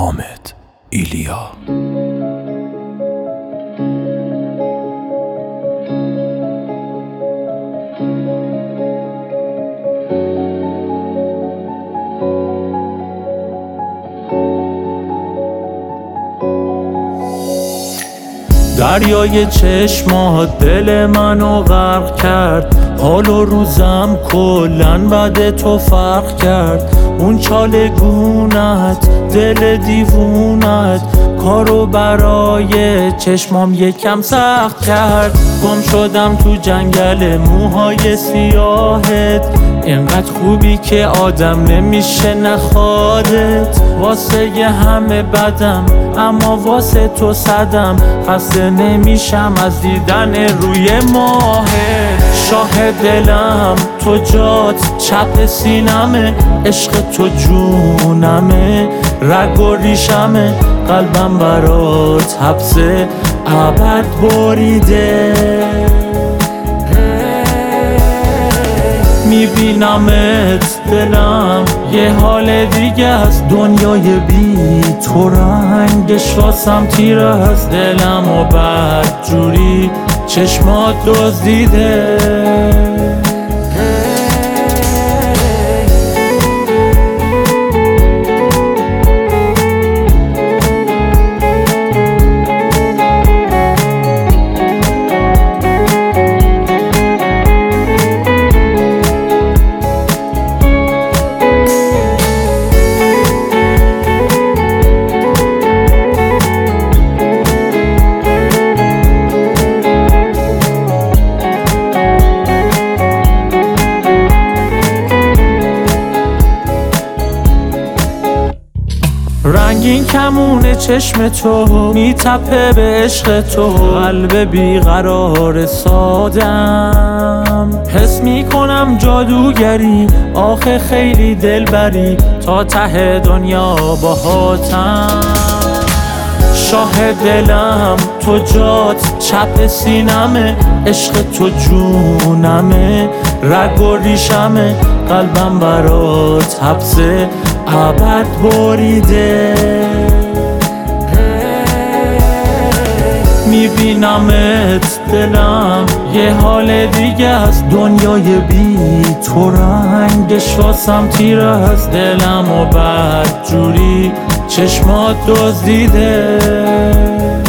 حامد ایلیا. دریای چشمات دل منو غرق کرد، حال و روزم کلن بعد تو فرق کرد. اون چاله گونت دل دیوونت کارو برای چشمام یکم سخت کرد. گم شدم تو جنگل موهای سیاهت، اینقدر خوبی که آدم نمیشه نخوادت. واسه ی همه بدم اما واسه تو صدم، خسته نمیشم از دیدن روی ماهت. شاه دلم تو جات چپ سینمه، عشق تو جونمه، رگ و ریشمه. قلبم برات حبسه ابد بریده، میبینمت دلم یه حال دیگه است. دنیای بی تو رنگش واسم تیره است، دلم و بد جوری چشمات دزدیده. رنگین کمون چشم تو میتپه به عشق تو، قلب بیقرار سادم. حس میکنم جادوگری آخه خیلی دلبری، تا ته دنیا باهاتم. شاه دلم تو جات چپ سینمه، عشق تو جونمه، رگ و ریشمه. قلبم برات حبسه ابد بریده، میبینمت دلم یه حال دیگه است. دنیای بی تو رنگش واسم تیره است، دلم و بد جوری چشمات دزدیده.